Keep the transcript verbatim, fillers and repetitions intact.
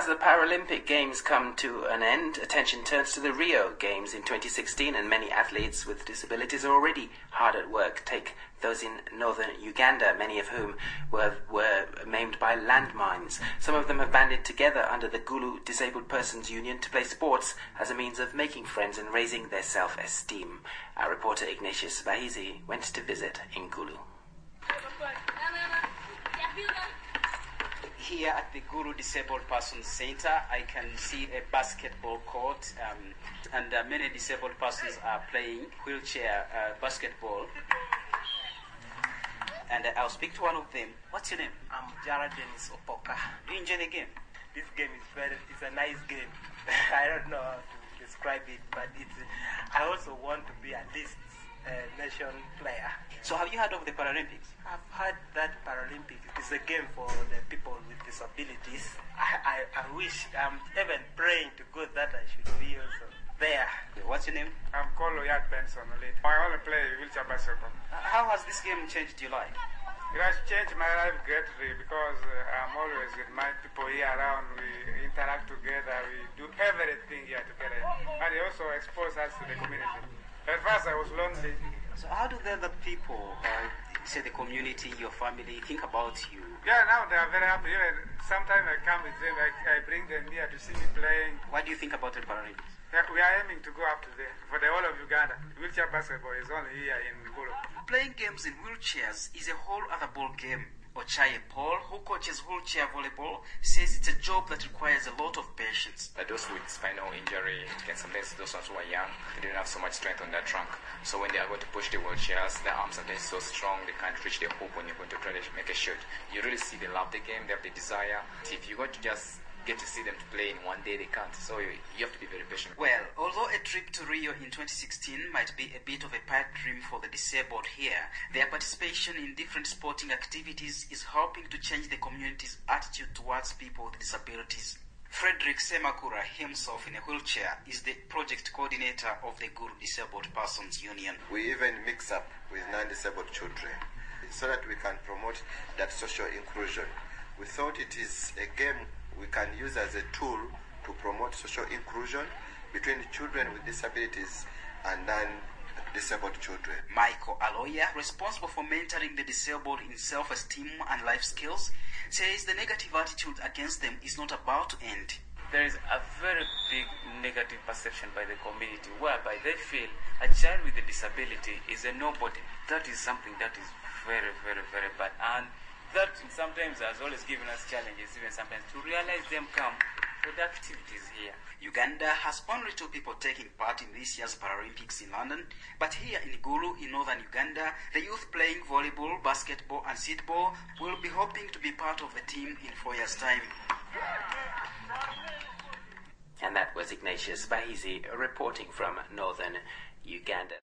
As the Paralympic Games come to an end, attention turns to the Rio Games in twenty sixteen, and many athletes with disabilities are already hard at work. Take those in northern Uganda, many of whom were, were maimed by landmines. Some of them have banded together under the Gulu Disabled Persons Union to play sports as a means of making friends and raising their self-esteem. Our reporter Ignatius Bahizi went to visit in Gulu. Here at the Gulu Disabled Persons Center, I can see a basketball court, um, and uh, many disabled persons are playing wheelchair uh, basketball. And uh, I'll speak to one of them. What's your name? I'm Jared Dennis Opoka. Do you enjoy the game? This game is very, it's a nice game. I don't know how to describe it, but it's, I also want to be at least a nation player. So have you heard of the Paralympics? I've heard that Paralympics is a game for the people with disabilities. I, I, I wish, I'm even praying to God that I should be also there. What's your name? I'm called Oyat Benson. I only play wheelchair basketball. How has this game changed your life? It has changed my life greatly because uh, I'm always with my people here around. We interact together. We do everything here together. And it also exposes us to the community. At first I was lonely. So how do the other people, uh, say the community, your family, think about you? Yeah, now they are very happy. Even sometimes I come with them, I, I bring them here to see me playing. What do you think about the Paralympics? Yeah, we are aiming to go up to there for the whole of Uganda. Wheelchair basketball is only here in Gulu. Playing games in wheelchairs is a whole other ball game. Ochaye Paul, who coaches wheelchair volleyball, says it's a job that requires a lot of patience. But those with spinal injury, and sometimes those ones who are young, they don't have so much strength on their trunk. So when they are going to push the wheelchairs, their arms are so strong, they can't reach the hoop when you're going to try to make a shot. You really see they love the game, they have the desire. If you're going to just get to see them to play in one day, they can't. So you, you have to be very patient. Well, although a trip to Rio in twenty sixteen might be a bit of a pipe dream for the disabled here, their participation in different sporting activities is helping to change the community's attitude towards people with disabilities. Frederick Semakura, himself in a wheelchair, is the project coordinator of the Gulu Disabled Persons Union. We even mix up with non-disabled children so that we can promote that social inclusion. We thought it is a game we can use as a tool to promote social inclusion between children with disabilities and non-disabled children. Michael Aloya, responsible for mentoring the disabled in self-esteem and life skills, says the negative attitude against them is not about to end. There is a very big negative perception by the community whereby they feel a child with a disability is a nobody. That is something that is very, very, very bad. And that sometimes has always given us challenges, even sometimes, to realize them come for the activities here. Uganda has only two people taking part in this year's Paralympics in London, but here in Gulu, in northern Uganda, the youth playing volleyball, basketball and seatball will be hoping to be part of the team in four years' time. And that was Ignatius Bahizi reporting from northern Uganda.